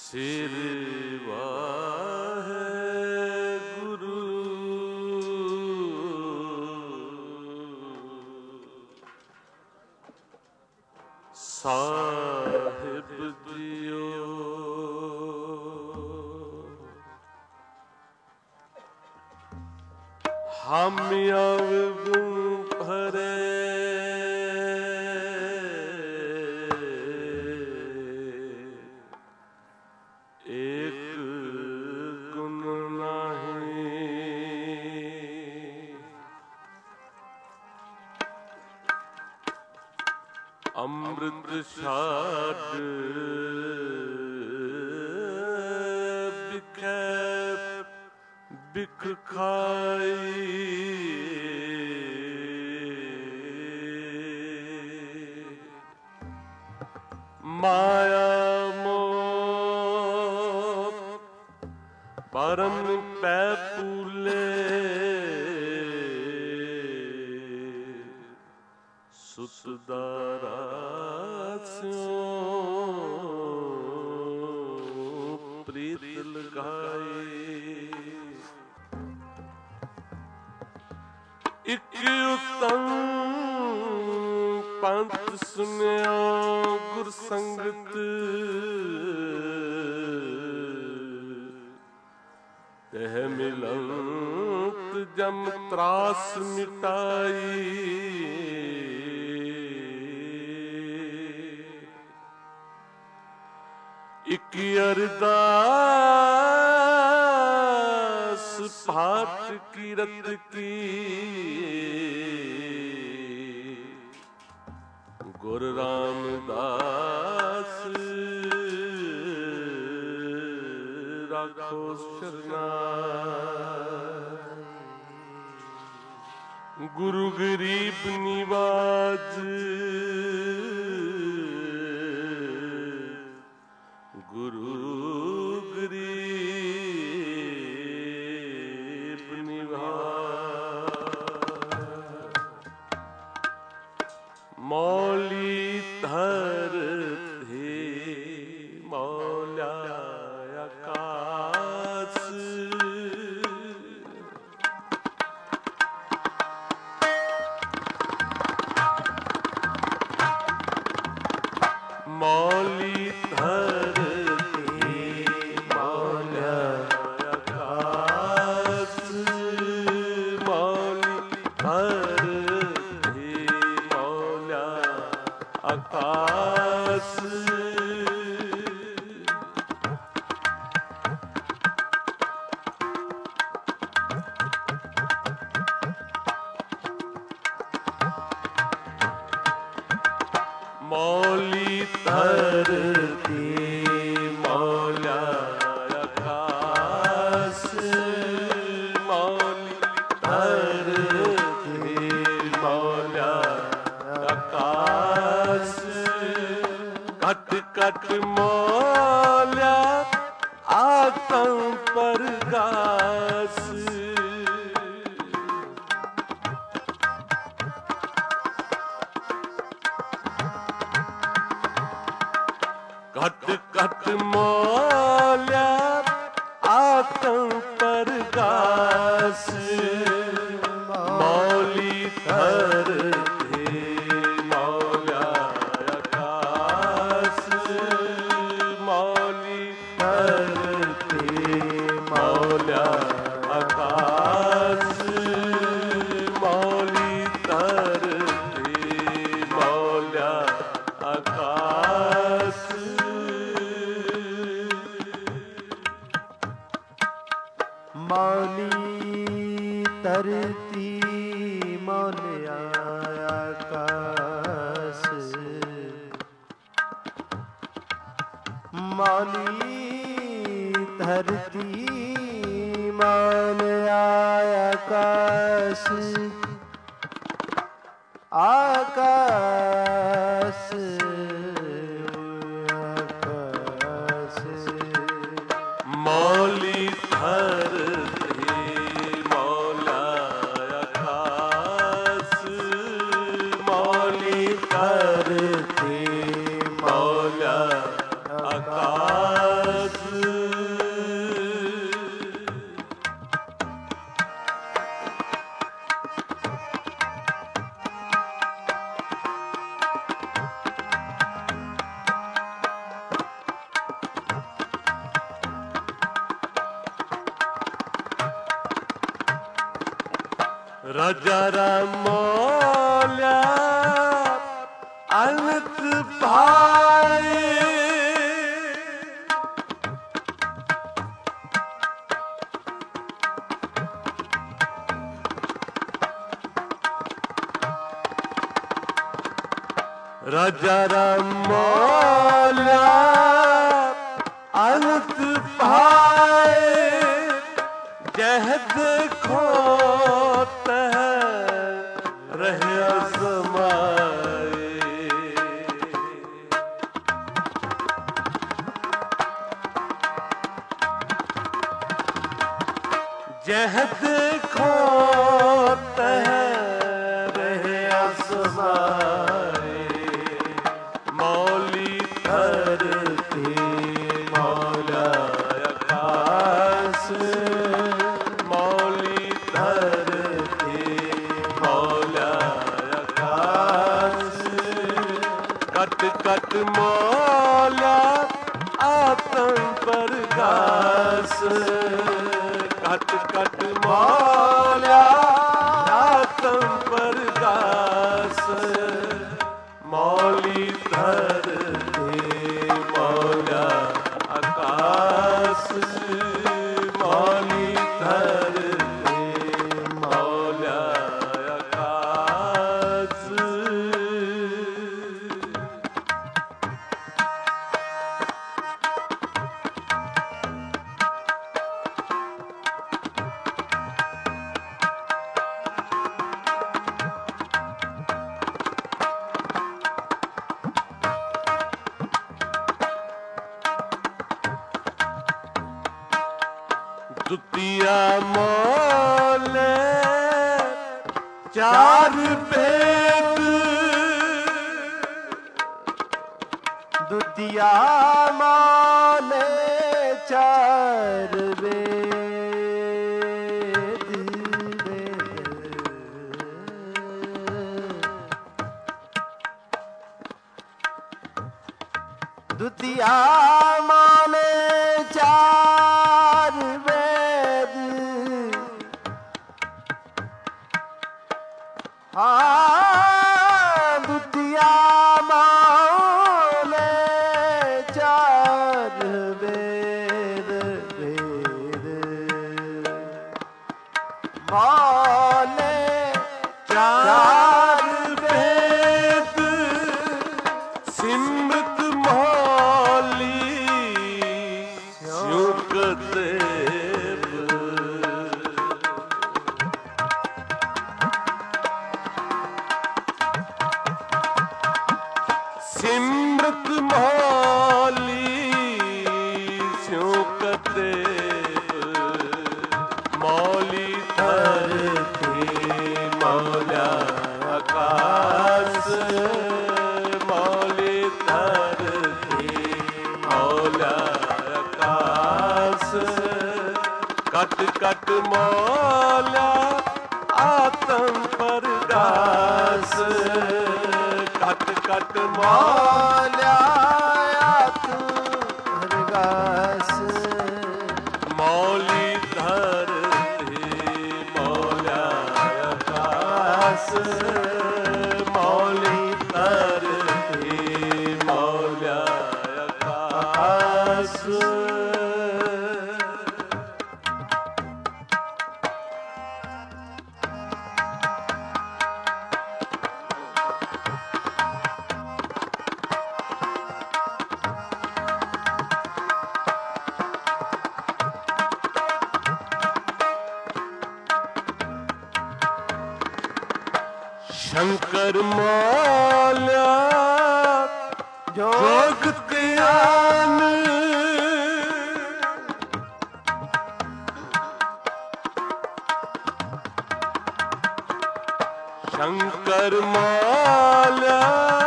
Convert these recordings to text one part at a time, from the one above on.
ਸ੍ਰੀ ਵਾਹਿਗੁਰੂ ਸਾਹਿਬ JIO. ਹਮ ਅਵਗੁਣ ਭਰੇ ਅੰਮ੍ਰਿਤ ਛਾਡ ਬਿਖੈ ਬਿਖ ਖਾਈ। ਮਾਇਆ ਮੋਹ ਪਰਮ ਪੈ ਪੂਲੇ। ਸੁਤਦਾਰਾ ਪ੍ਰੀਤ ਲਗਾਏ। ਇਕ ਉਤਮ ਪੰਥ ਸੁਨਿਆ ਗੁਰ ਸੰਗਤ। ਤਹ ਮਿਲੰਤ ਜਮ ਤਰਾਸ ਮਿਟਾਈ। ਇਕ ਅਰਦਾਸ ਪਾਠ ਕੀਰਤ ਕੀ। ਗੁਰ ਰਾਮਦਾਸ ਰਾਖੋ ਸ਼ਰਨਾਈ। ਗੁਰੂ ਗਰੀਬ ਨਿਵਾਜ ਗੁਰੂ ਗਰੀਬ ਨਿਵਾਜ। ਮੌਲੀ ਧਰਤੀ ਮੌਲਾ ਆਕਾਸ। ਮੌਲੀ ਧਰਤੀ ਮੌਲਾ ਆਕਾਸ। ਮੌਲੀ ਧਰਤੀ ਮੌਲਾ ਆਕਾਸ। ਮੌਲੀ ਧਰਤੀ ਮੌਲਾ ਆਕਾਸ। ਮੌਲੀ ਧਰਤੀ ਮੌਲਾ ਆਕਾਸ। ਘਟ ਘਟ ਮੌਲਾ ਆਤਮ ਪ੍ਰਗਾਸ। ਘਟ ਘਟ ਮੌਲਾ ਆਤਮ ਪ੍ਰਗਾਸ। ਮੌਲੀ ਧਰਤੀ ਮੌਲਾ ਆਕਾਸ। ਮੌਲੀ ਧਰਤੀ ਮੌਲਾ ਆਕਾਸ। ਮੌਲੀ ਧਰਤੀ ਮੌਲਾ ਆਕਾਸ। ਮੌਲੀ ਧਰਤੀ ਮੌਲਾ ਆਕਾਸ। ਮੌਲੀ ਧਰਤੀ ਮੌਲਾ ਆਕਾਸ। ਆਕਾਸ ਆਕਾਸ। ਮੌਲੀ ਧਰਤੀ ਮੌਲਾ ਆਕਾਸ। ਮੌਲੀ ਧਰਤੀ ਮੌਲਾ ਆਕਾਸ। ਰਾਜਾ ਰਾਮ ਮੌਲਿਆ ਅਨੰਤ ਭਾਏ ਰਾਜਾ ਰਾਮ ਮੌਲਿਆ ਅਨੰਤ ਭਾਏ ਜਹ ਦੇਖੋ ਤਹ ਰਹਿਆ ਸਮਾਏ ਜਹ ਦੇਖੋ ਤਹ ਰਹਿਆ ਸਮਾਏ ਮੌਲੀ ਧਰਤੀ ਮੌਲਾ ਆਕਾਸ ਮੌਲੀ ਧਰਤੀ ਮੌਲਾ ਆਕਾਸ ਕਟ ਕਟ ਮੌਲਾ ਆਤਮ ਪ੍ਰਗਾਸ ਕਟ ਕਟ ਮੌਲਾ ਆਤਮ ਪ੍ਰਗਾਸ ਮੌਲੀ ਧਰਤੀ ਮੌਲਾ ਆਕਾਸ ਮੌਲੀ ਧਰਤੀ ਮੌਲਾ ਆਕਾਸ ਦੁਤੀਆ ਮੌਲੇ ਚਾਰ ਭੇਦ ਦੁਤੀਆ ਮਾਲੇ ਚਾਰ ਵੇਦ ਦੁਤੀਆ ਮਾਲੇ ਚਾਰ ਵੇਦ ਹਾਂ ਦੁਤੀਆ ਮਾਲੇ ਚਾਰ ਵੇਦ ਮਾਲੇ ਚਾਰ ਭੇਦ ਸਿਮਰਤ ਮੌਲੀ ਸਿਉਕ ਦੇਵ ਸਿਮਰਤ ਮੌਲੀ ਸਿਉਕ ਦੇਵ ਮੌਲੀ ਧਰਤੀ ਮੌਲਾ ਆਕਾਸ ਮੌਲੀ ਧਰਤੀ ਮੌਲਾ ਆਕਾਸ ਕਟ ਕਟ ਮੌਲਾ ਆਤਮ ਪ੍ਰਗਾਸ ਕਟ ਕਟ ਮੌਲਿਆ ਆਤਮ ਪ੍ਰਗਾਸ ਮੌਲੀ ਧਰਤੀ ਮੌਲਾ ਆਕਾਸ ਮੌਲੀ ਧਰਤੀ ਮੌਲਾ ਆਕਾਸ शंकर मौला जोग ज्ञान शंकर मौला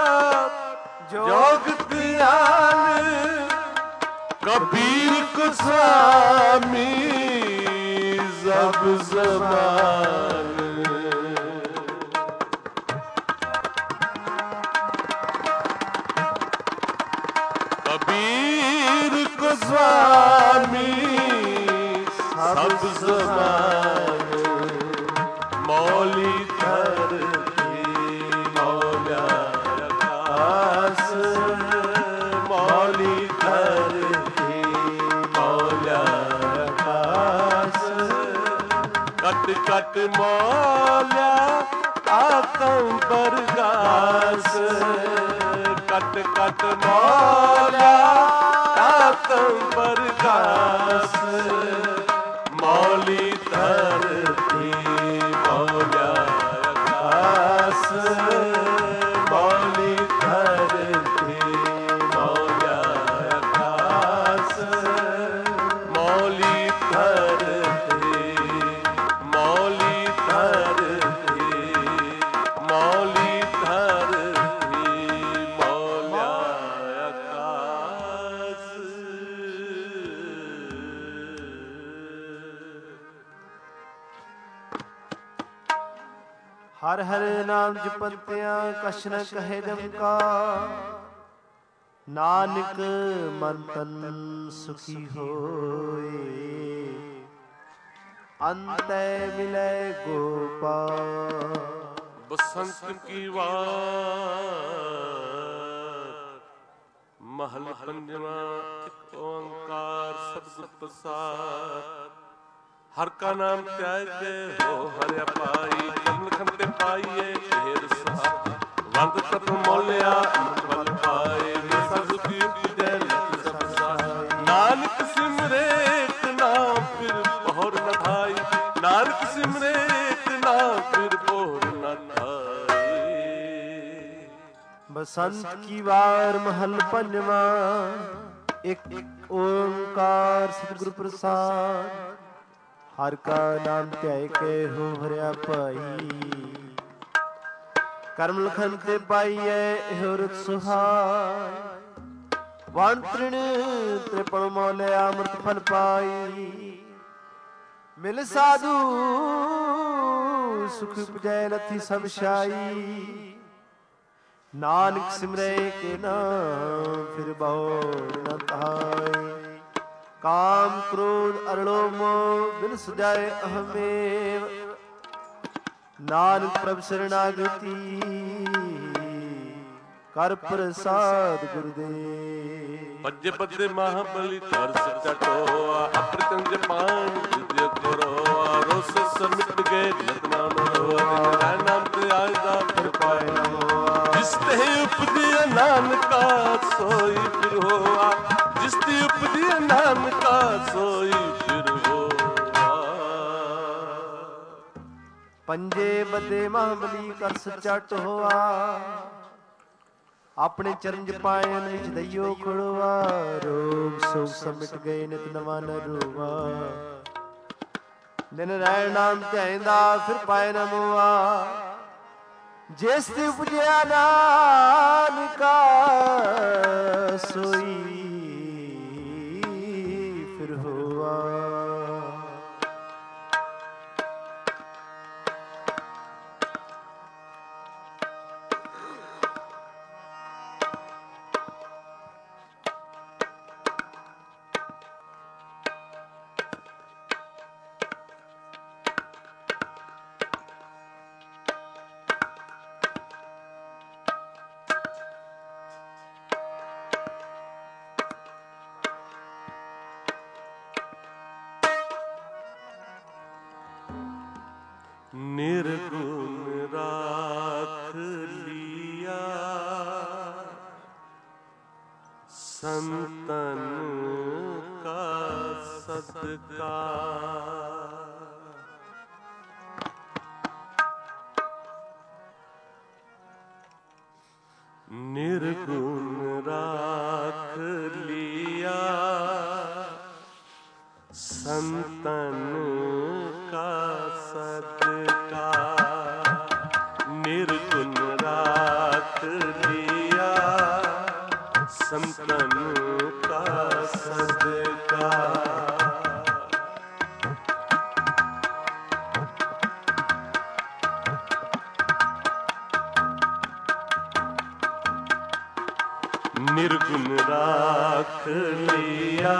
जोग ज्ञान कबीर को स्वामी जब जमान कबीर को स्वामी सब जमान मौला ਮੌਲੀ ਧਰਤੀ ਮੌਲਾ ਆਕਾਸ ਮੌਲੀ ਧਰਤੀ ਮੌਲਾ ਆਕਾਸ ਕਟ ਕਟ ਮੌਲਿਆ ਆਤਮ ਪ੍ਰਗਾਸ ਕਟ ਕਟ ਮੌਲਿਆ ਆਤਮ ਪ੍ਰਗਾਸ ਮੌਲੀ ਧਰਤੀ ਮੌਲਾ ਆਕਾਸ ਮੌਲੀ ਧਰਤੀ ਮੌਲਾ ਆਕਾਸ ਮੌਲੀ ਧਰਤੀ ਮੌਲੀ ਧਰਤੀ ਮੌਲੀ ਧਰਤੀ ਮੌਲਾ ਆਕਾਸ। ਹਰ ਹਰ ਨਾਮ ਜਪੰਤਿਆਂ ਕਛ ਨ ਕਹੇ ਜਮਕਾ ਨਾਨਕ ਮਨ ਤਨ ਸੁਖੀ ਹੋਏ ਅੰਤੈ ਮਿਲੈ ਗੋਪਾਲ। ਬਸੰਤ ਕੀ ਵਾਰ ਮਹਲ ਪੰਜਵਾਂ ਇੱਕ ਓੰਕਾਰ ਸਤਿਗੁਰ ਪ੍ਰਸਾਦ। ਹਰ ਕਾ ਨਾਮ ਧਿਆਇ ਕੇ ਹੋ ਹਰਿ ਪਾਈ ਕਮਲ ਖੰਤੇ ਪਾਈਏ ਢੇਰ ਸਾ ਵੰਦ ਤਪ ਮੋਲਿਆ ਅੰਮ੍ਰਿਤ ਬਲ ਪਾਏ ਸਭ ਕੀ ਉਪਜੈ ਲਿਖ ਸਭ ਸਾਈ। ਨਾਨਕ ਸਿਮਰੇ ਇੱਕ ਨਾਮ ਫਿਰ ਬਹੁਰ ਨ ਧਾਈ ਨਾਨਕ ਸਿਮਰੇ ਇੱਕ ਨਾਮ ਫਿਰ ਬਹੁਰ ਨ ਧਾਈ। ਬਸੰਤ ਕੀ ਵਾਰ ਮਹਲ ਪੰਜਵਾਂ ਇੱਕ ਓੰਕਾਰ ਸਤਿਗੁਰ ਪ੍ਰਸਾਦ। ਹਰ ਕਾ ਨਾਮ ਧਿਆਇ ਕੇ ਹੋ ਹਰਿਆ ਭਾਈ ਕਰਮ ਲਖਨ ਤੇ ਪਾਈਐ ਇਹੋ ਰਤ ਸੁਹਾਈ। ਵਣ ਤ੍ਰਿਣ ਤ੍ਰਿਪਲ ਮੌਲਿਆ ਅੰਮ੍ਰਿਤ ਫਲ ਪਾਈ ਮਿਲ ਸਾਧੂ ਸੁਖ ਉਪਜੈ ਲਥੀ ਸਭ ਛਾਈ। ਨਾਨਕ ਸਿਮਰੈ ਕੇ ਨਾਮ ਫਿਰ ਬਹੁਰ ਨ ਧਾਈ। ਕਾਮ ਕ੍ਰੋਧ ਅਰਲੋ ਮੋਹ ਬਿਨ ਸਜਾਏ ਅਹਮੇਵ ਨਾਨਕ ਪ੍ਰਭ ਸਰਣਾਗਤੀ ਕਰ ਪ੍ਰਸਾਦ ਗੁਰਦੇਵ। ਭਜੇ ਪਦੇ ਮਹਾਬਲੀ ਕਰ ਸੱਚਾ ਟੋਆ ਅਪ੍ਰਤੰਗ ਜਪਾਨ ਜਿਤਿ ਕਰੋਆ ਰੋਸ ਸਮਿਟ ਗਏ ਨਤਨਾ ਮਨੋਆ ਨਾਮ ਤੇ ਆਇਦਾ ਫਿਰ ਪਾਏ ਨਾ ਹੋਆ। ਜਿਸ ਤੇ ਉਪਜਿਆ ਨਾਨਕਾ ਸੋਈ ਫਿਰ ਹੋਆ ਜਿਸ ਤੇ ਉਪਜਿਆ ਨਾਨਕਾ ਸੋਈ ਫਿਰ ਹੋਆ। ਪੰਜੇ ਬੱਦੇ ਮਹਾਬਲੀ ਕਰ ਸੱਚਾ ਟੋਆ ਆਪਣੇ ਚਰਨ ਜਪਾਇਨ ਵਿੱਚ ਦਈਓ ਖੜਵਾ। ਰੋਗ ਸੋਗ ਸਮਿਟ ਗਏ ਨਿਤ ਨਵਾ ਨ ਰੋਵਾ ਦਿਨ ਰਹਿਣ ਨਾਮ ਧਿਆਇਂਦਾ ਫਿਰ ਪਾਏ ਨ ਮੋਆ। ਜਿਸ ਤੇ ਉਪਜਿਆ ਨਾਨਕਾ ਸੋਈ ਫਿਰ ਹੋਆ। ਨਿਰਗੁਣ ਰਾਖ ਲਿਆ ਸੰਤਨ ਕਾ ਸਦਕਾ। ਨਿਰਗੁਣ ਰਾਖ ਲਿਆ ਸੰਤਨ ਕਾ ਸਦਕਾ। ਨਿਰਗੁਣ ਰਾਖ ਲਿਆ ਸੰਤਨ ਕਾ ਸਦਕਾ। ਨਿਰਗੁਣ ਰਾਖ ਲਿਆ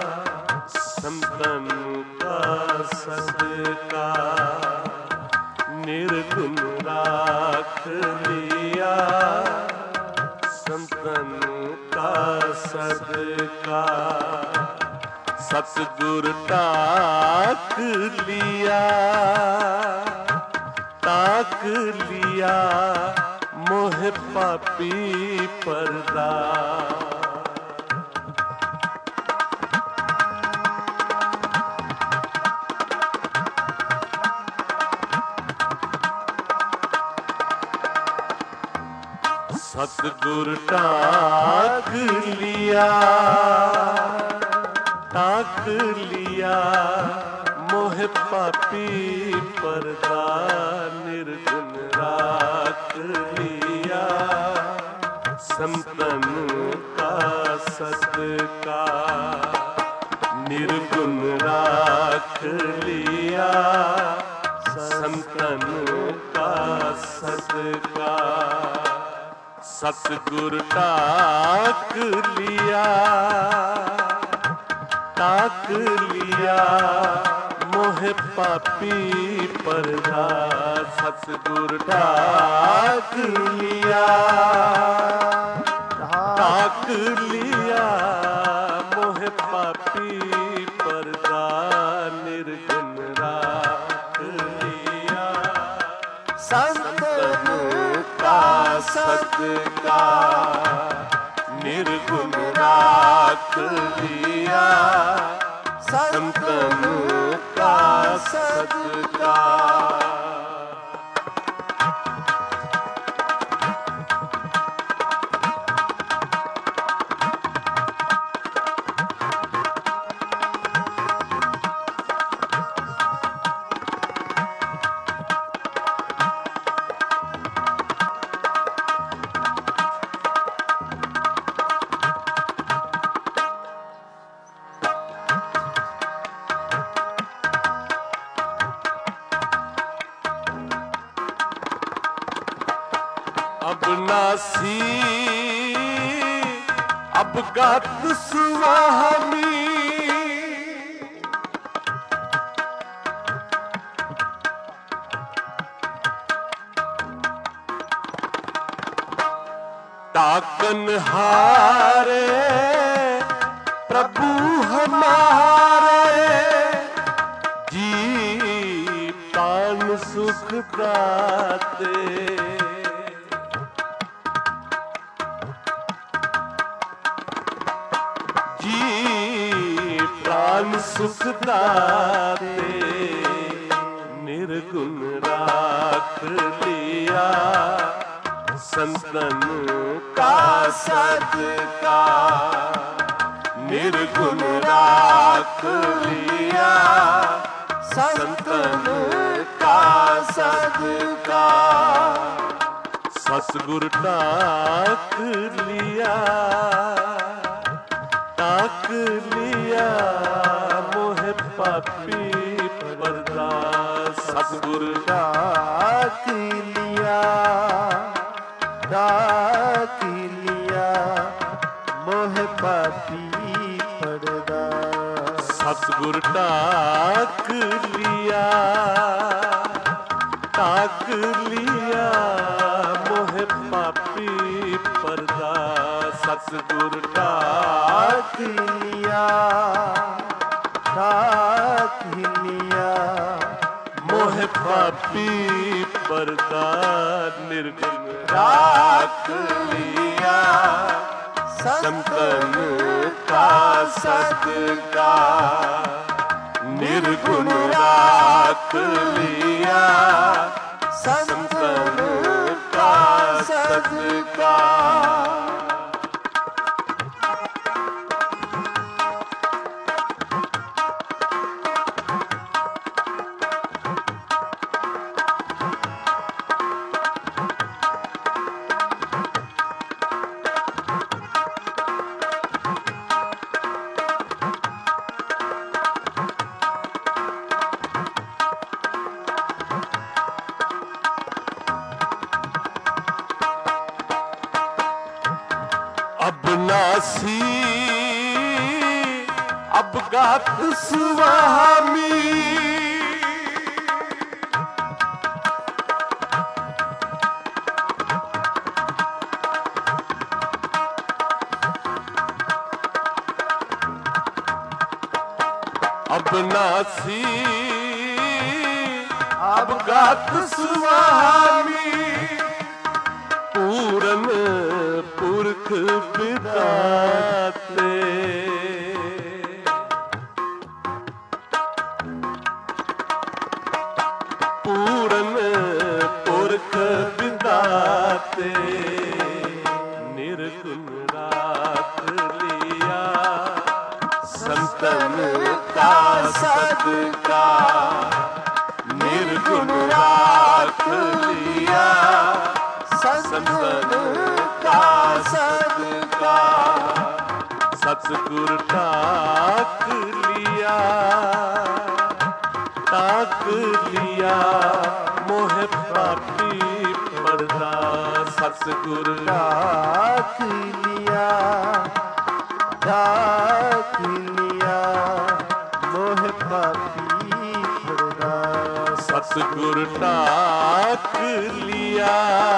ਸੰਤਨ ਕਾ ਸਦਕਾ। निर्गुण राख लिया संतन का सदका। सतगुर ताक लिया मोह पापी परदा। सतगुर ताक लिया मोह पापी परदा। निर्गुण राख लिया संतन का सदका। निर्गुण राख लिया संतन का सदका। सतगुर ताक लिया मोह पापी परदा। सतगुर ताक लिया मोह पापी परदा। निर्गुण राख लिया संतन का सदका। निर्गुण राख लिया संतन का सदका। अब नासी अब गात स्वामी। ताकन हारे प्रभु हमारे। जी पान सुख दाते। प्राण सुख दाते। निर्गुण राख लिया संतन का सदका। निर्गुण राख लिया संतन का सदका। सतगुर ताक लिया मोह पापी परदा। सतगुर ताक लिया मोह पापी परदा। सतगुर ताक लिया मोह पापी परदा। सतगुर ताक लिया मोह पापी परदा। निर्गुण राख लिया संतन का सदका। निर्गुण राख लिया संतन का सदका। अब नासी अब गात स्वामी। अबनासी अवगात सुहामी पूरन पुरख विधाते पूरन पुरख विधाते निर्गुण राख लिया संतन का सदका निर्गुण राख लिया संतन का सदका सतगुर टाक लिया मोह पापी पर्दा सतगुर टाक लिया मोह पापी पर्दा सतगुर टाक लिया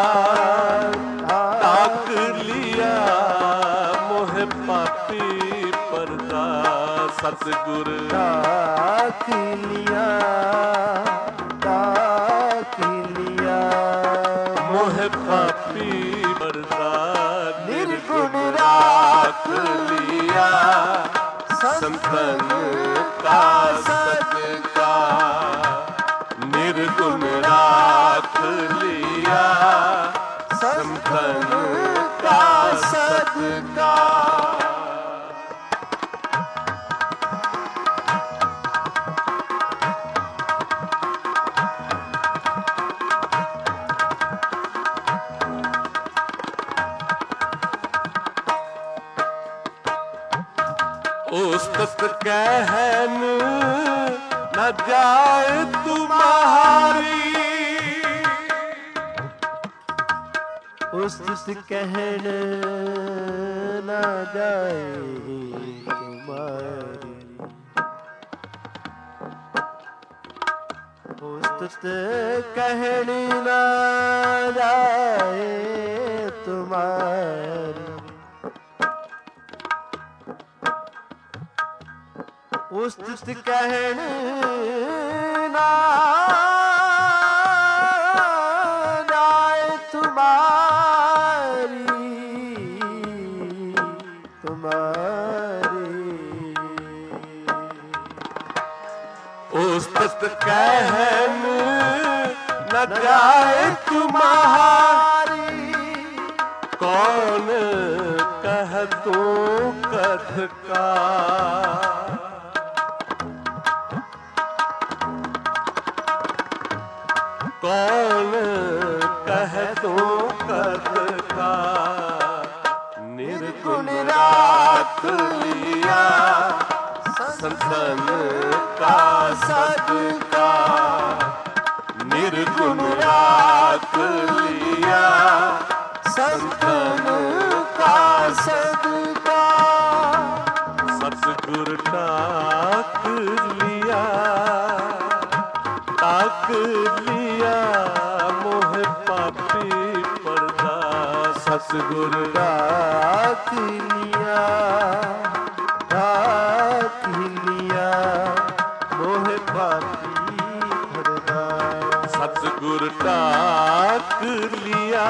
मोह पापी पर्दा सतगुर टाक लिया मोह पापी पर्दा निर्गुण राख लिया संतन का सदका निर्गुण राख लिया संतन का सदका उस्तत कहन न जाए तुम्हारी उस्तत कहन न जाए तुम्हारी उस्तत कहन न जाए तुम्हारी उस्तत कहन ना जाए तुम्हारी उस्तत कहन न जाए तुम्हारी कौन कह तू कथ का कौन कह तू कथ का निर्गुण राख लिया संतन का सदका निर्गुण राख लिया संतन का सदका सतगुर टाक लिया मोह पापी पर्दा सतगुर टाक लिया मोह पापी पर्दा सतगुर टाक लिया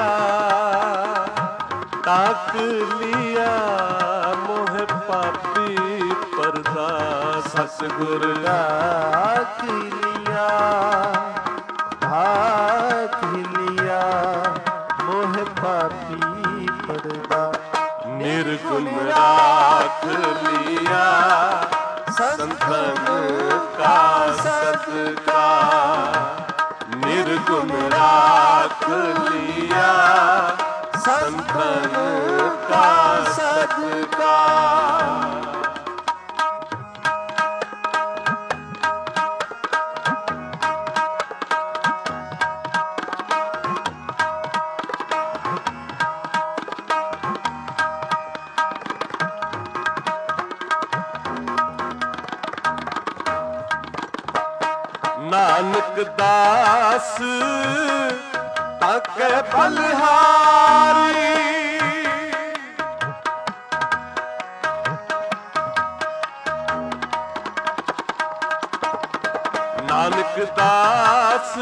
मोह पापी पर्दा सतगुर टाक लिया मोह पापी पर्दा निर्गुण राख लिया संतन का सदका निर्गुण राख लिया संतन का सदका नानक दास ताके बलिहारी ਨਾਨਕ ਦਾਸ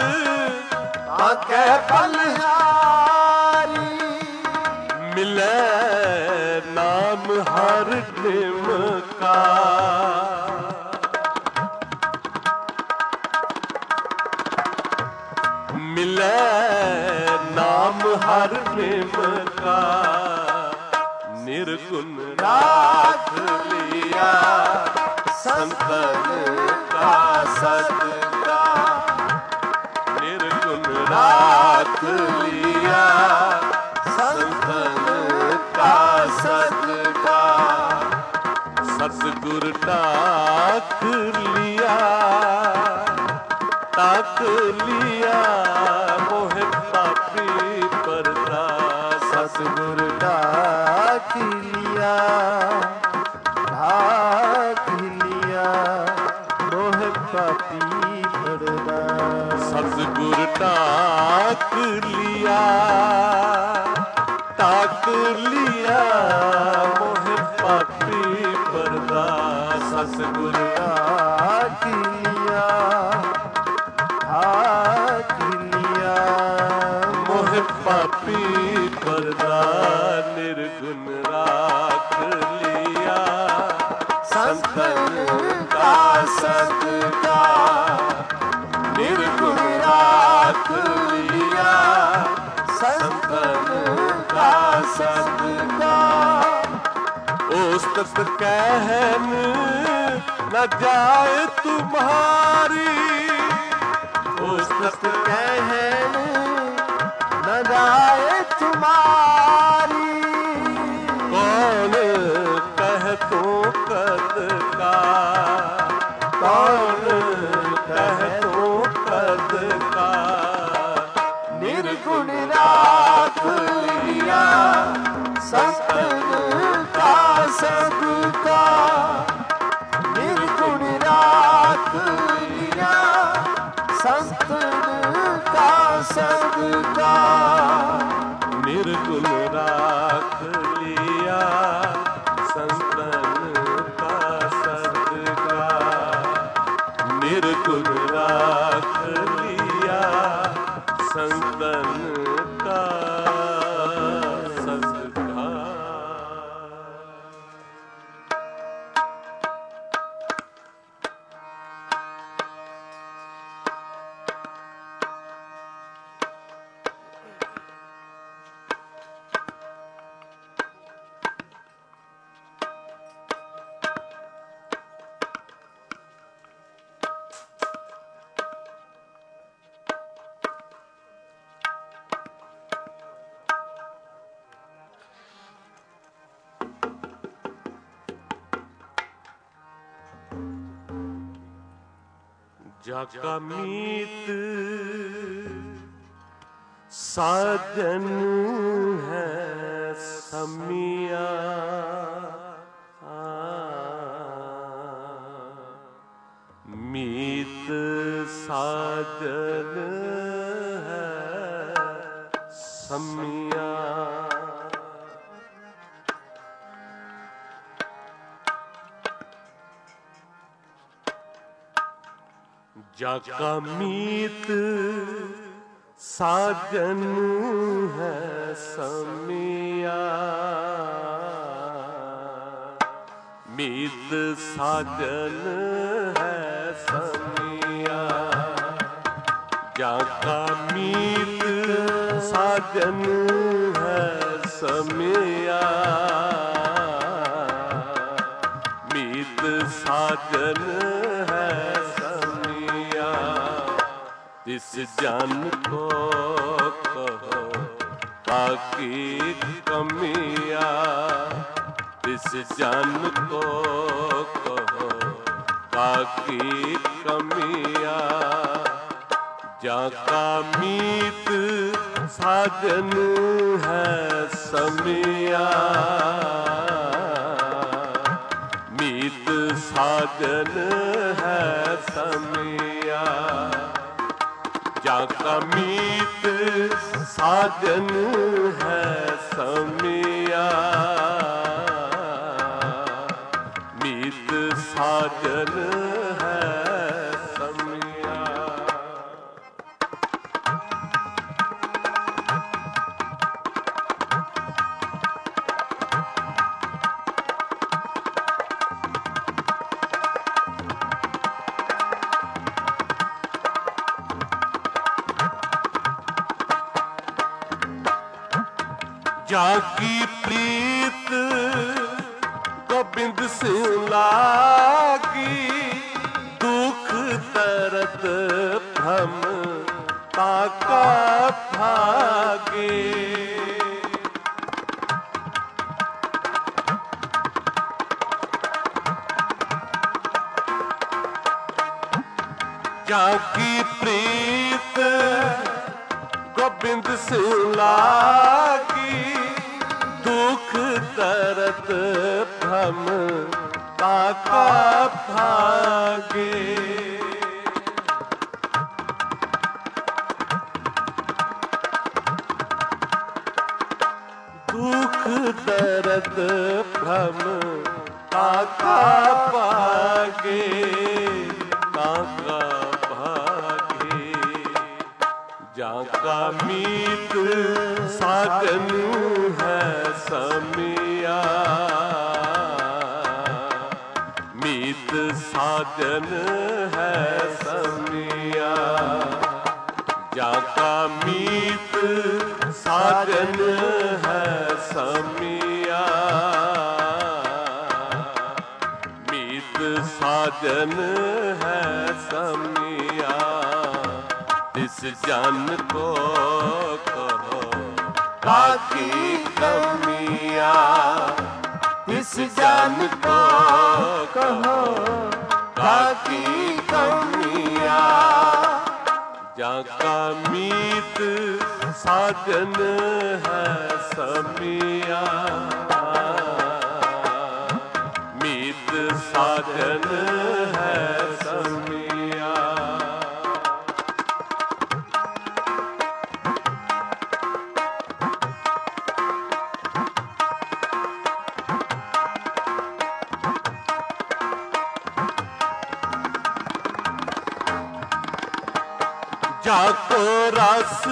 ਆਕੇ ਬਲਿਹਾਰੀ ਮਿਲੇ ਨਾਮ ਹਰ ਨਿਮ ਕਾ ਮਿਲੇ ਨਾਮ ਹਰ ਨਿਮ ਕਾ ਨਿਰਗੁਣ ਰਾਖ ਲਿਆ ਸੰਤਨ ਕਾ ਸਦਕਾ ਨਿਰਗੁਣ ਰਾਖ ਲਿਆ ਸੰਤਨ ਕਾ ਸਦਕਾ ਸਤਿਗੁਰ ਟਾਕ ਲਿਆ ਤਾਕ ਲਿਆ ਮੋਹ ਪਾਪੀ ਪਰਦਾ ਸਤਿਗੁਰ ਢਾਕ ਲਿਆ ਢਾਕ ਲਿਆ ਮੋਹ ਪਾਪੀ ਪਰਦਾ ਸਤਿਗੁਰ ਢਾਕ ਲਿਆ ਤਾਕ ਲਿਆ ਮੋਹ ਪਾਪੀ ਪਰਦਾ ਸਤਿਗੁਰ ਢਾਕ ਲਿਆ ਢਾਕ ਲਿਆ ਮੋਹ ਪਾਪੀ ਪਰਦਾ ਨਿਰਗੁਣ ਰਾਖ ਲਿਆ ਸੰਤਨ ਕਾ ਸਦਕਾ ਨਿਰਗੁਣ ਰਾਖ ਲਿਆ ਸੰਤਨ ਕਾ ਸਦਕਾ ਉਸਤਤ ਕਹਿਨ ਨ ਜਾਏ ਤੁਮਾਰੀ ਉਸਤਤ ਕਹਿਣ ਨ ਜਾਏ ਤੁਮਾਰੀ ਕੌਣ ਕਹਿ ਤੂੰ ਕਦ ਕਾ ਕੌਣ ਕਹਿ ਤੂੰ ਕਦ ਕਾ ਨਿਰਗੁਣ ਰਾਖ ਲਿਆ ਸੰਤਨ ਕਾ ਸਦਕਾ ਨਿਰਗੁਣ ਰਾਖ ਲਿਆ ਸੰਤਨ ਕਾ ਸਦਕਾ ਨਿਰਗੁਣ ਰਾਖ ਲਿਆ ਸੰਤਨ ਕਾ ਸਦਕਾ ਨਿਰਗੁਣ ਰਾਖ ਲਿਆ ਸੰਤਨ ਕਾ ਸਦਕਾ। ਜਾਕਾ ਮੀਤ ਸਾਜਨ ਹੈ ਸਮੀਆ ਮੀਤ ਸਾਜਨ ਹੈ ਸਮੀਆ ਜਾਕਾ ਮੀਤ ਸਾਜਨ ਹੈ ਸਮੀਆ ਮੀਤ ਸਾਜਨ ਹੈ ਸਮੀਆ ਜਾਕਾ ਮੀਤ ਸਾਜਨ ਹੈ ਸਮੀਆ ਮੀਤ ਸਾਜਨ ਹੈ तिस जन को कहो ताकि कमिया तिस जन को कहो ताकि कमिया जाका मीत साजन है समिया मीत साजन है समिया जाका मीत साजन है समिया मीत साजन है समिया। जाकी प्रीत गोबिंद सिंह लागी, दुख दर्द भ्रम ताका भागे। जाकी प्रीत गोबिंद सिंह लागी, दुख दर्द भ्रम ताका भागे। दुख दर्द भ्रम ताका भागे, ताका भागे। जाका मीत साजन है समिया, मीत साजन है समिया। जाका मीत साजन है समिया, मीत साजन है समिया। इस जन को कहो काकी कमिया, इस जन को कहो काकी कमिया। जाका मीत साजन है समिया, मीत साजन है समिया। जाको रस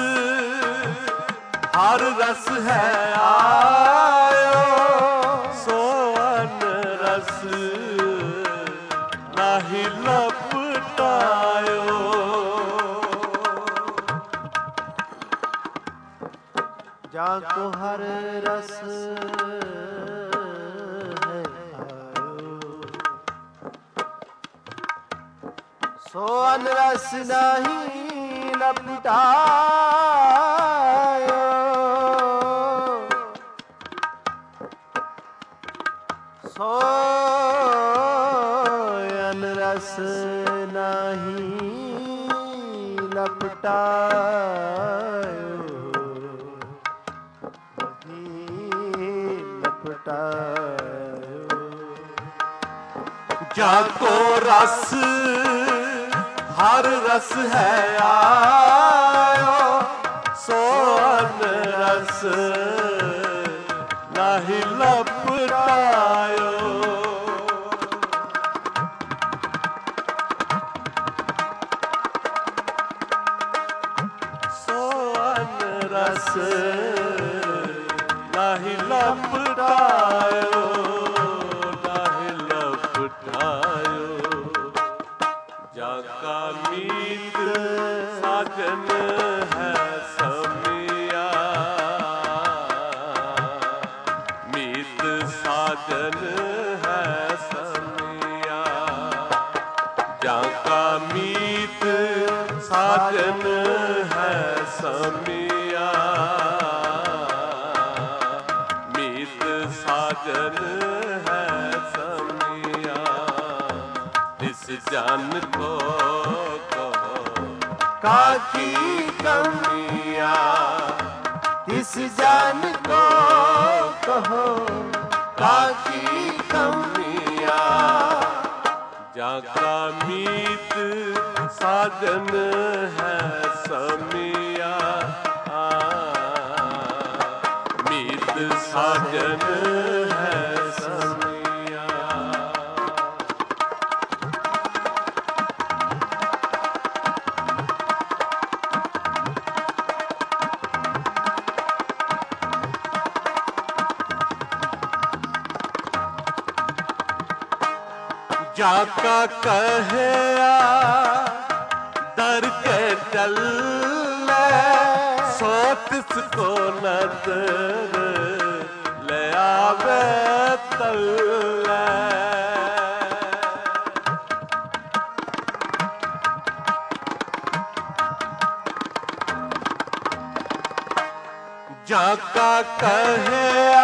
हर रस है आयो, सोवन रस नाही लपटायो। जाको हर रस है आयो, सोवन रस नहीं लपटायो। सोयन रस नहीं लपटायो, नहीं लपटायो। जाको रस हर रस है आयो, सोवन रस नाही लपटायो। सोवन रस नाही लपटायो, नाही लपटायो। जाका मीत साजन है समिया, मीत साजन है समिया। जाका मीत साजन है समिया, मीत साजन है समिया। इस जन को कहो काकी कमिया, इस जन को कहो काकी कमिया। जाका मीत साजन है समिया, मीत साजन है समिया। जाका कहया डर के चल, सो तिसको नजर ले आवे तल्ले। जाका कहे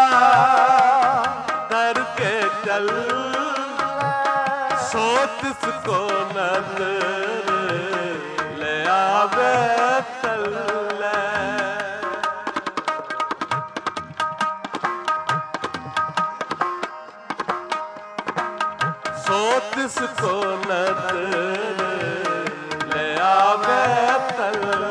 डर के चल सो तिसको नजर ले आवे तल्ले। सो तिसको नजर ले आवे तल्ले।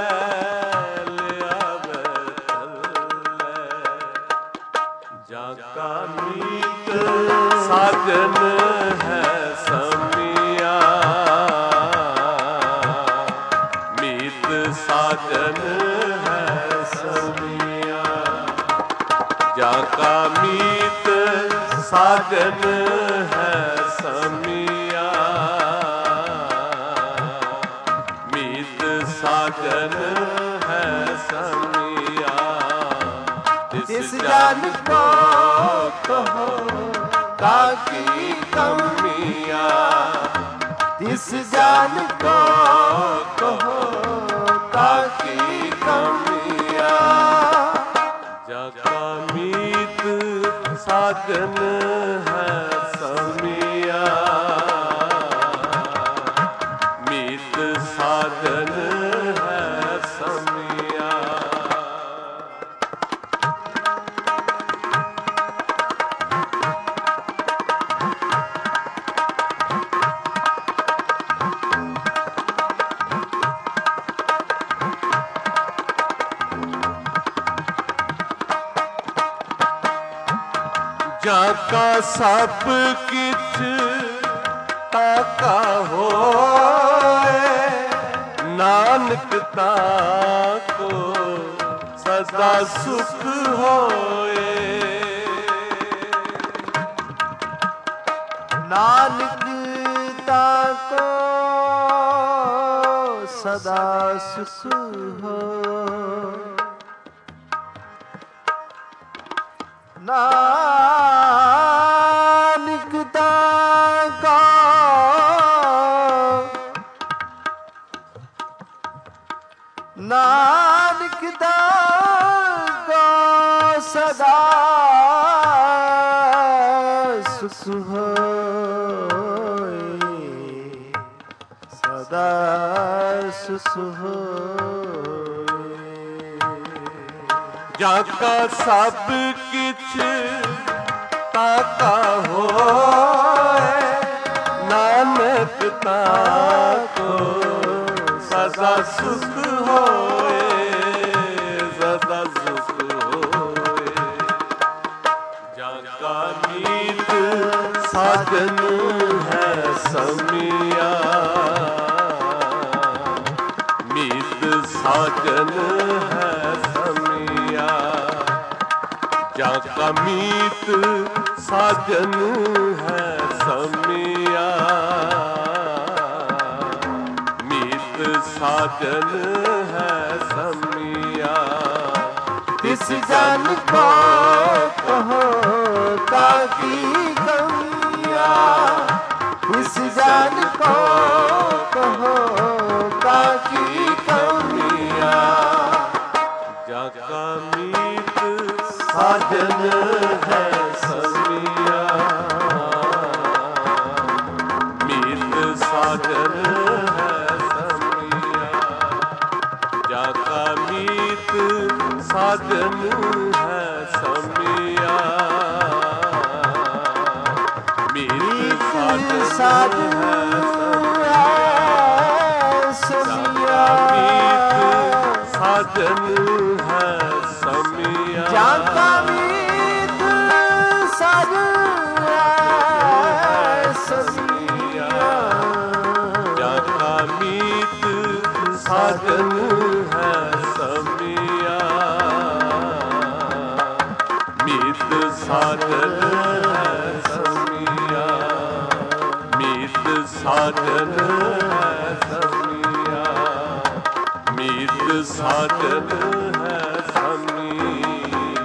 जाका मीत साजन है समिया, मीत साजन है समिया। जाका मीत साजन है समिया, मीत साजन है समिया। तिस जन को कहो काकी कमिया, तिस जन को कहो काकी कमिया। जाका मीत साजन है समिया, मीत साजन है समिया। जाका सब किछ ताका होए, नानक ताको सदा सुख होए। नानक ताको सदा सुख हो। नानक ताको नानक ताको सदा सुख होए, सदा सुख होए। जाका सब किछ ताका होए, नानक ताको सदा सुख होए, सदा सुख होए। जाका मीत साजन है समिया, मीत साजन है समिया। जाका मीत साजन है समिया, मीत साजन है समिया। तिस जन को कहो काकी कमिया, तिस जन को कहो काकी कमिया। जाका मीत साजन है समिया, मीत साजन है समिया। जाका मीत साजन है समिया, मीत साजन है समिया। साजन है समिया, जाका मीत साजन है समिया। जाका मीत साजन है समिया, मीत साजन है समिया, मीत साजन है समिया, मीत साजन है ਸਾਨੀਆਂ।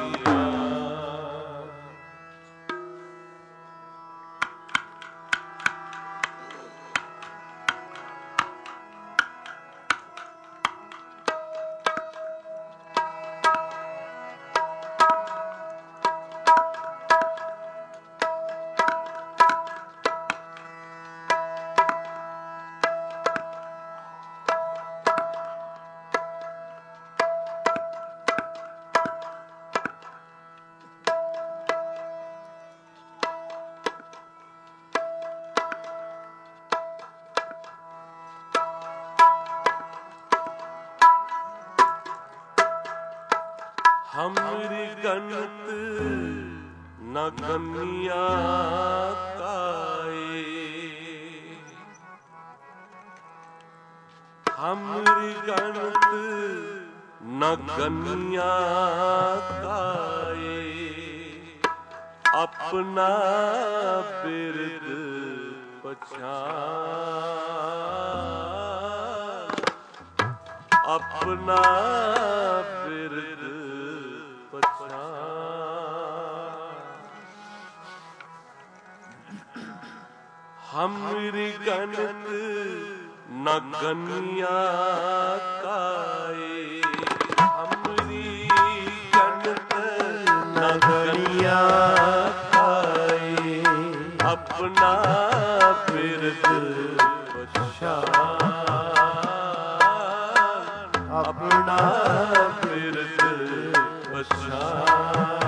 हमरी गणत न गनिया काए, हमरी गणत न गनिया काए। अपना बिरद पछान, अपना बिरद हमरी गणत न गनिया काए, हमरी गणत न गनिया काए। अपना बिरद पछान, अपना बिरद पछान।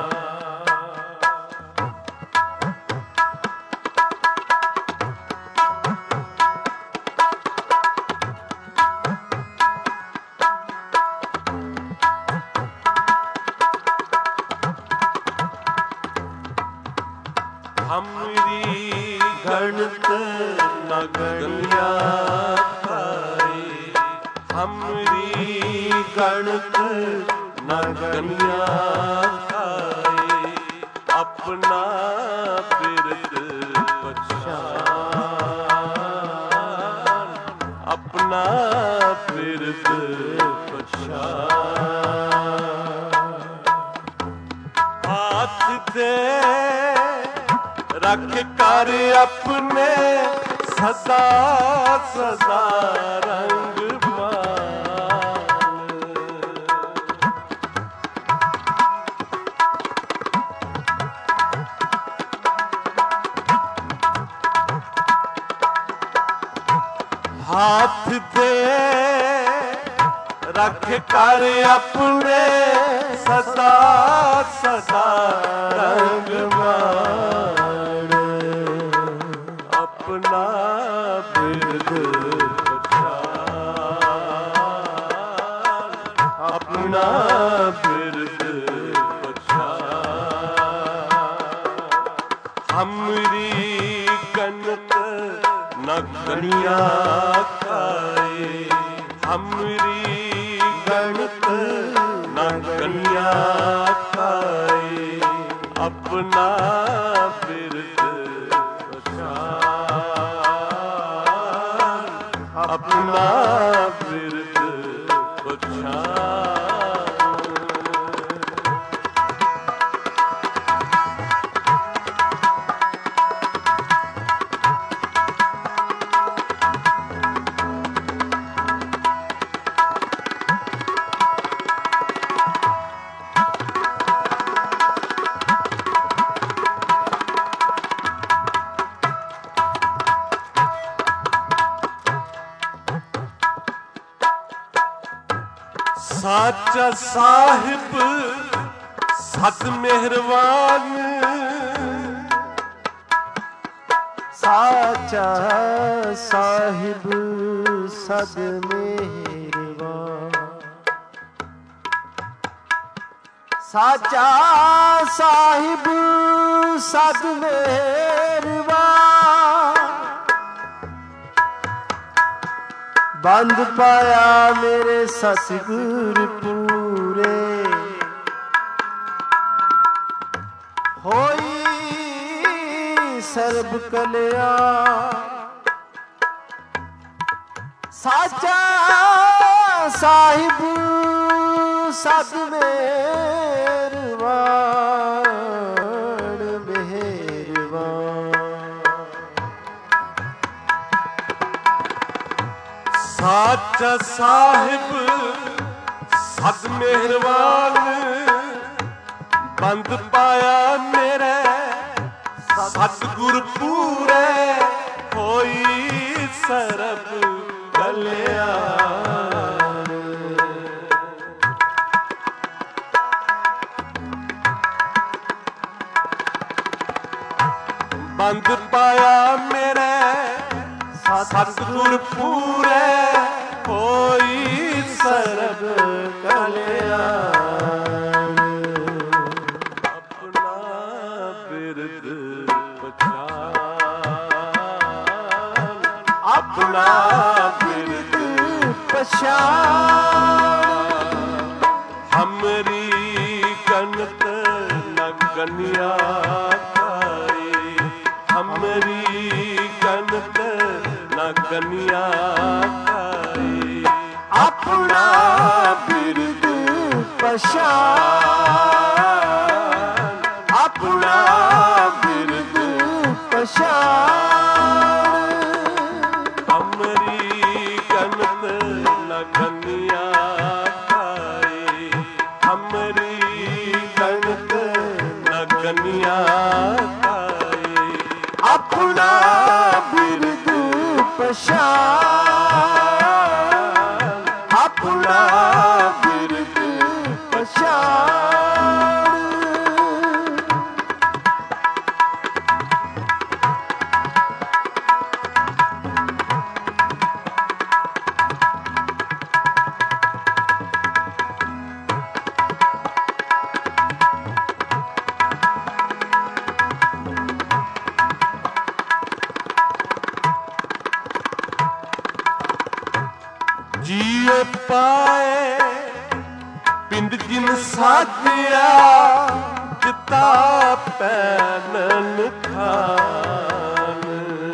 हमरी गणत न गनिया काए, हमरी गणत न गनिया काए। अपना बिरद पछान, अपना बिरद पछान। हाथ दे रख कर अपने सदा सदा रंग मान। हाथ दे रख कर अपने सदा सदा रंग मान। अपना बिरद पछान, अपना बिरद पछान। हमरी गणत न गनिया काए, हमरी गणत न गनिया काए। अपना बिरद पछान, अपना बिरद पछान। साचा साहिब सत मेहरबान, साचा साहिब सद मेहरबान। साचा साहिब सद मेहरबान। बंद पाया मेरे सतगुर पूरे, होई सर्ब कल्याण। साचा साहिब ਸਦ ਮਿਹਰਬਾਨ ਮਿਹਰਬਾਨ। ਸਾਚਾ ਸਾਹਿਬ ਸਦ ਮਿਹਰਬਾਨ, ਬੰਦ ਪਾਇਆ ਮੇਰੇ ਸਤਿਗੁਰ ਪੂਰੇ, ਹੋਈ ਸਰਬ ਕਲਿਆਣ। ਬੰਦ ਪਾਇਆ ਮੇਰੇ ਸਤਿਗੁਰ ਪੂਰੇ, ਹੋਈ ਸਰਬ ਕਲਿਆਣ। ਆਪਣਾ ਬਿਰਦ ਪਛਾਣ, ਆਪਣਾ ਬਿਰਦ ਪਛਾਣ। ਹਮਰੀ ਗਨਤ ਨ ਗਨਿਆ ਕਾਈ, ਹਮਰੀ ਗਨਤ ਨ ਗਨਿਆ ਕਾਈ। ਆਪਣਾ ਬਿਰਦ ਪਛਾਣ, ਆਪਣਾ ਬਿਰਦ ਪਛਾਣ। ਹਮਰੀ ਗਨਤ ਨ ਗਨਿਆ ਕਾਈ, ਹਮਰੀ ਗਨਤ ਨ ਗਨਿਆ ਕਾਈ। ਆਪਣਾ ਬਿਰਦ ਪਛਾਣ, ਆਪਣਾ ਬਿਰਦ ਪਛਾਣ। ਜੀਉ ਪਾਏ ਪਿੰਡ ਜਿਨ ਸਾਧਿਆ, ਜਿਤਾ ਪੈਨਨ ਖਾਨ।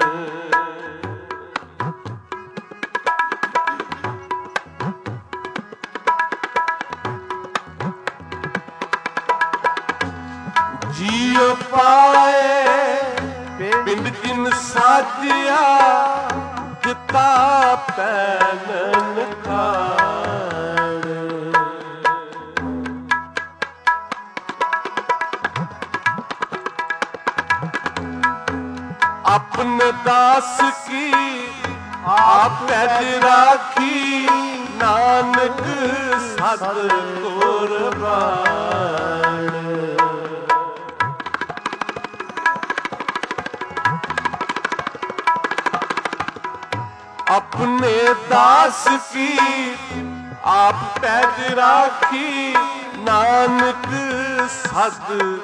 ਜੀਉ ਪਾਏ ਪਿੰਡ ਜਿਨ ਸਾਧਿਆ, ਜਿਤਾ ਪੈਨਨ ਖਾਨ। ਆਪਣੇ ਦਾਸ ਕੀ ਆਪ ਪੈਜ ਰਾਖੀ, ਨਾਨਕ ਸਤ ਕੁਰਬਾਨ। अपने दास की आप पैज राखी, नानक सद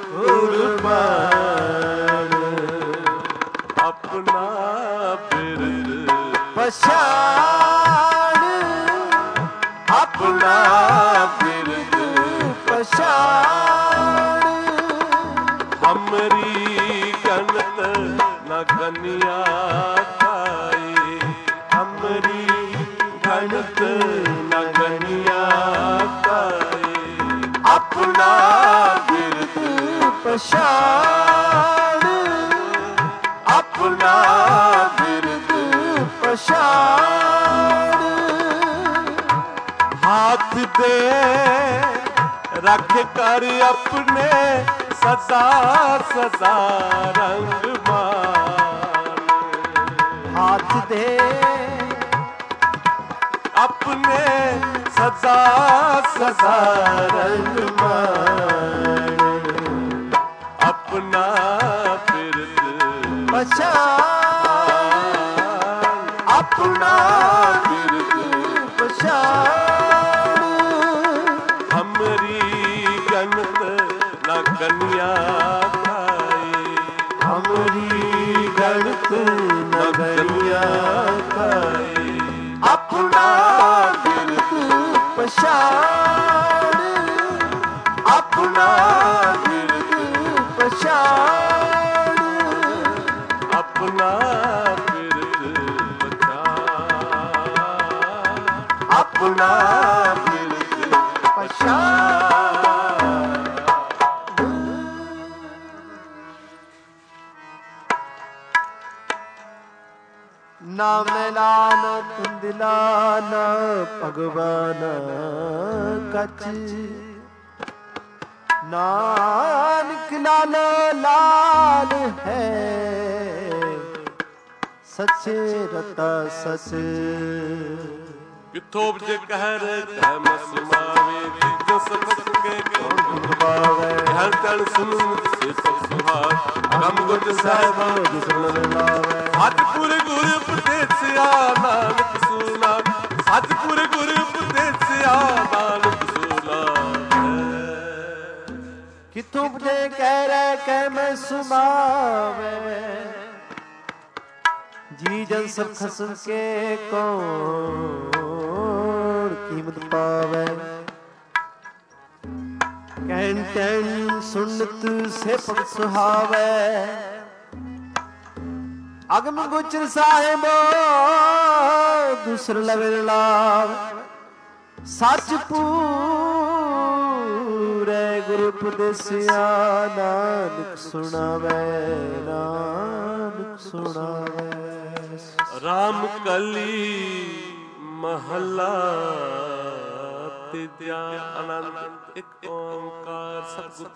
कुर्बान। अपना बिरद पछाण, अपना बिरद पछाण। हमरी गनत न गनिया काई, हमरी गनत न गनिया काई। अपना बिरद पछाण, अपना बिरद पछाण। हाथ दे रख कर अपने सदा सदा रंग मान। हाथ दे अपने सदा सदा रंग मान। अपना बिरद पछाण, अपना बिरद पछाण। हमरी गनत न गनिया काई, हमरी गणत न गनिया काई। अपना बिरद पछाण, अपना बिरद पछाण। अपना बिरद पछाण, अपना बिरद पछाण। ਨਾਮ ਲਾਨ ਤੁੰਦਿਲਾਨ ਭਗਵਾਨ ਕਛ ਨਾਨਕ ਲਾਲ ਲਾਲ ਹੈ ਸੱਚੇ ਰਤਾ ਸਚ ਕਿਥੋਂ ਉਪਜੇ ਕਹਿ ਕਹਿ ਮੈਂ ਸਮਾਵੇ ਜਿਸ ਸਖਤ ਕੇ ਕੌਣ ਪਾਵੇ ਹਰ ਤਨ ਸੁਨੂ ਸੇ ਸਭ ਸੁਹਾਗ ਕੰਮ ਗੁਰ ਸਾਹਿਬਾ ਸੁਣ ਲਾਵੇ ਸੱਚ ਪੂਰੇ ਗੁਰ ਉਪਦੇਸਿਆ ਨਾਨਕ ਸੁਨਾ ਸੱਚ ਪੂਰੇ ਗੁਰ ਉਪਦੇਸਿਆ ਨਾਨਕ ਸੁਨਾ ਕਿਥੋਂ ਉਪਜੇ ਕਹਿ ਰਹਿ ਕਹਿ ਮੈਂ ਸੁਮਾਵੇ ਜੀ ਜਨ ਸਭ ਖਸਮ ਕੇ ਕੌਣ ਕੀਮਤ ਪਾਵੇ ਕਹਿਣ ਕਹਿਣ ਸੁਨਤ ਸੇ ਭਗਤ ਸੁਹਾਵੇ ਅਗਮ ਗੁਚਰ ਸਾਹਿਬ ਦੂਸਰ ਲਵੇ ਲਾਭ ਸੱਚ ਪੂਰੇ ਗੁਰੂ ਉਪਦੇਸਿਆ ਨਾਨਕ ਸੁਣਾਵੇ ਨਾਨਕ ਸੁਣਾਵੇ ਰਾਮ ਕਲੀ ਮਹੱਲਾ ਤੀਜਾ ਆਨੰਦ ਇੱਕ ਓੰਕਾਰ ਸਤਿਗੁਰ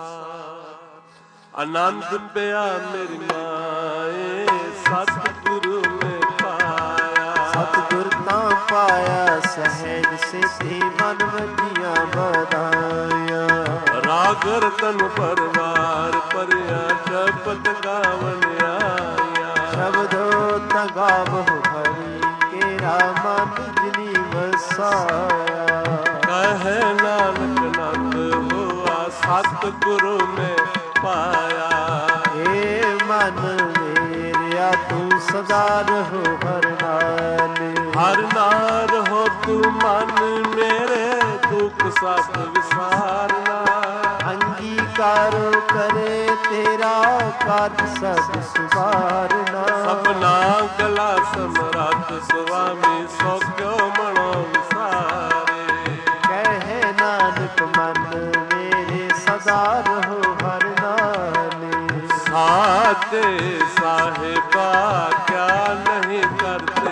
ਪ੍ਰਸਾਦ ਆਨੰਦ ਪਿਆ ਮੇਰੀ ਮਾਏ ਸਤਿਗੁਰੂ ਨੇ ਪਾਇਆ ਸਤਿਗੁਰ ਤਾਂ ਪਾਇਆ ਸਹਿਜ ਸਿੱਧੀ ਮਨ ਵਜੀਆਂ ਬਧਾਇਆ ਰਾਗ ਰਤਨ ਪਰਵਾਰ ਪਰਿਆ ਸ਼ਬਦ ਗਾਵਨ ਆਇਆ ਸ਼ਬਦੋ ਤਗਾਵਹੁ ਹਰੀ ਕੇਰਾ ਮਨ ਜਿਨੀ ਵਸਾਇਆ ਕਹੇ ਨਾਨਕ ਨੰਦ ਹੋਆ ਸਤਿਗੁਰੂ ਨੇ ਪਾਇਆ ਏ ਮਨ ਮੇਰਿਆ ਤੂੰ ਸਦਾ ਰਹੋ ਹਰ ਨਾਲ ਹਰ ਨਾਲ ਹੋ ਤੂੰ ਮਨ ਮੇਰੇ ਦੁੱਖ ਸਭ ਵਿਸਾਰਨਾ ਅੰਗੀਕਾਰ ਕਰੇ ਤੇਰਾ ਕਾਜ ਸਭ ਸੁਵਾਰਨਾ ਸਭਨਾ ਕਲਾ ਸਮਰੱਥ ਸੁਆਮੀ ਸੋ ਕਿਉ ਮਨੋ ਵਿਸਾਰੇ ਕਹੇ ਨਾਨਕ ਮਨ ਮੇਰੇ ਸਦਾ ਰਹੋ ਹਰ ਨਾਲੇ ਸਾਚੇ ਸਾਹਿਬਾ ਕਿਆ ਨਹੀਂ ਕਰਤੇ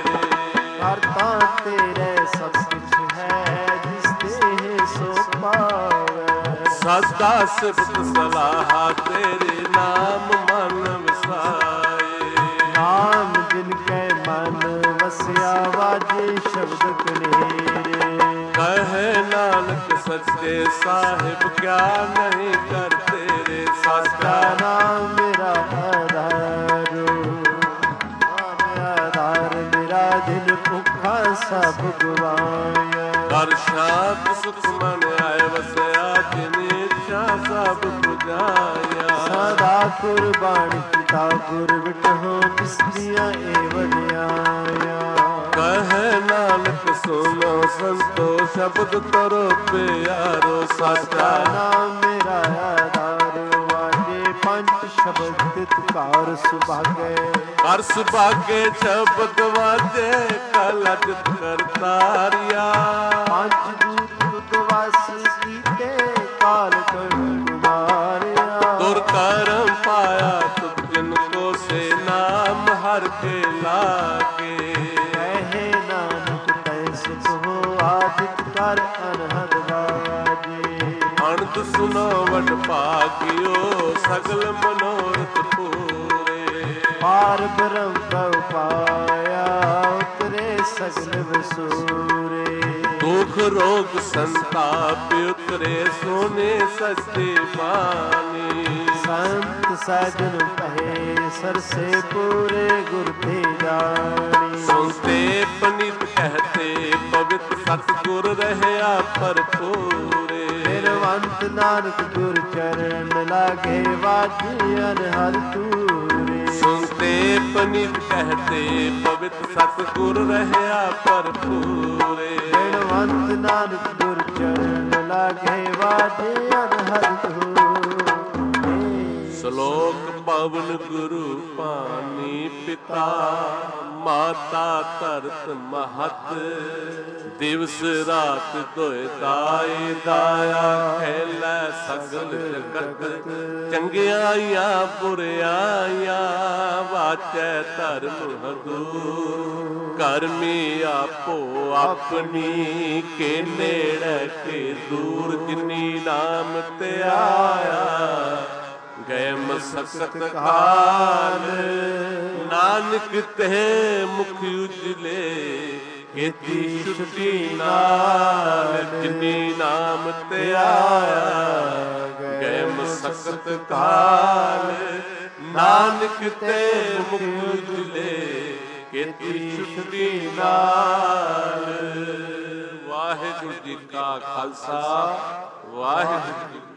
ਕਰਤਾ ਤੇਰੇ ਸਭ ਕੁਛ ਹੈ ਜਿਸ ਤੇ ਸੋ ਪਾਵੇ ਸਦਾ ਸਿਫਤ ਸਲਾਹ ਤੇਰੇ ਨਾਮ ਮਨ ਵਸਾਏ ਨਾਮ ਜਿਨ ਕੈ ਮਨ ਵਸਿਆ ਵਾਜੇ ਸ਼ਬਦ ਕਨੇਰੇ ਕਹੇ ਨਾਨਕ ਸੱਚੇ ਸਾਹਿਬ ਕਿਆ ਨਹੀਂ ਕਰਤੇ ਰੇ ਸਾਚਾ ਸਾਚਾ ਨਾਮ ਮੇਰਾ ਆਧਾਰੋ ਨਾਮ ਆਧਾਰ ਮੇਰਾ ਦਿਲ ਭੁੱਖਾ ਸਭ ਗਵਾਇਆ ਕਰ ਸ਼ਾਂਤ ਸੁਖ ਮਨ ਆਏ ਵਸਿਆ ਜਿਨੇ ਇੱਛਾ ਸਭ ਪੁਜਾਇਆ ਸਦਾ ਕੁਰਬਾਨੀ ਕੀਤਾ ਗੁਰ ਵਿਟਹੁ ਜਿਸ ਦੀਆਂ ਏ ਵਡਿਆਇਆ ਕਹੇ ਨਾਨਕ ਸੁਨੋ ਸੰਤੋ ਸ਼ਬਦ ਤਰੋ ਪਿਆਰੋ ਸਾਚਾ ਸਾਚਾ ਨਾਮ ਮੇਰਾ ਆਧਾਰ ਵਾਜੇ ਪੰਜ ਸ਼ਬਦ ਤਿਤਕਾਰ ਸੁਭਾਗੇ ਕਰ ਸੁਭਾਗੇ ਸ਼ਬਦ ਵਾਜੇ ਕਲਜ ਕਰਤਾਰਿਆ ਪੰਜ ਦੂਤ ਦੁਦਵਾਸ ਕੀਤੇ ਕਾਲ ਕੁਮਾਰਿਆ ਦੁਰ ਕਰਮ ਪਾਇਆ ਤੁਧ ਜਿਨ ਕੋ ਸੇ ਨਾਮ ਹਰ ਕੇ ਲਾਗੇ ਕਹੇ ਨਾਨਕ ਤੈ ਸੁਖ ਹੋ ਆਦਿਤ ਕਰ ਅਨਹਦ ਬਾਜੇ ਅਣਤ ਸੁਨੋ ਵਡ ਭਾਗਿਓ ਸਗਲ ਮਨੋਰਥ ਪੂਰੇ ਪਾਰ ਬ੍ਰਹਮ ਕਉ ਪਾਇਆ ਉਤਰੇ ਸਗਲ ਵਸੂਰੇ ਦੁਖ ਰੋਗ ਸੰਤਾਪ ਉਤਰੇ ਸੋਨੇ ਸਸਤੇ ਬਾਣੀ ਸੰਤ ਸਾਜਨ ਪਹਿ ਸਰਸੇ ਪੂਰੇ ਗੁਰ ਤੇ ਜਾਣੀ ਸੁਨਤੇ ਪਨਿਤ ਕਹਤੇ ਪਵਿੱਤ ਸਤਿਗੁਰ ਰਹਿਆ ਭਰਪੂਰੇ ਨਿਰਵੰਤ ਨਾਨਕ ਗੁਰ ਚਰਨ ਲਾਗੇ ਵਾਜੀ ਅਨਹਦ ਤੂਰੇ ਸੁਨਤੇ ਪਨਿਤ ਕਹਤੇ ਪਵਿੱਤ ਸਤਿਗੁਰ ਰਹਿਆ ਭਰਪੂਰੇ ਨਿਰਵੰਤ ਨਾਨਕ ਗੁਰ ਚਰਨ ਲਾਗੇ ਵਾਜੀ ਅਨਹਦ ਤੂਰੇ ਸ਼ਲੋਕ ਪਵਨ ਗੁਰੂ ਪਾਣੀ ਪਿਤਾ ਮਾਤਾ ਧਰਤ ਮਹਤ ਦਿਵਸ ਰਾਤ ਦੋਇ ਦਾਈ ਦਾਇਆ ਖੇਲੇ ਸਗਲ ਜਗਤ ਚੰਗਿਆਈਆਂ ਬੁਰਿਆਈਆਂ ਵਾਚੈ ਧਰਮ ਹਦੂਰ। ਕਰਮੀ ਆਪੋ ਆਪਣੀ ਕੇ ਨੇੜੇ ਕੇ ਦੂਰ। ਜਿਨੀ ਨਾਮ ਤੇ ਆਇਆ ਗਏ ਮਸਕਤ ਕਾਲ। ਨਾਨਕ ਤੇ ਮੁਖ ਉਜਲੇ ਕੀਤੀ ਛੁੱਟੀ ਨਾਲ। ਜਿਨੀ ਨਾਮ ਤੇ ਆਇਆ ਗਏ ਮਸਕਤ ਕਾਲ। ਨਾਨਕ ਤੇ ਮੁਖ ਉਜਲੇ ਕੀਤੀ ਛੁੱਟੀ ਨਾਲ। ਵਾਹਿਗੁਰੂ ਜੀ ਕਾ ਖਾਲਸਾ ਵਾਹਿਗੁਰੂ ਜੀ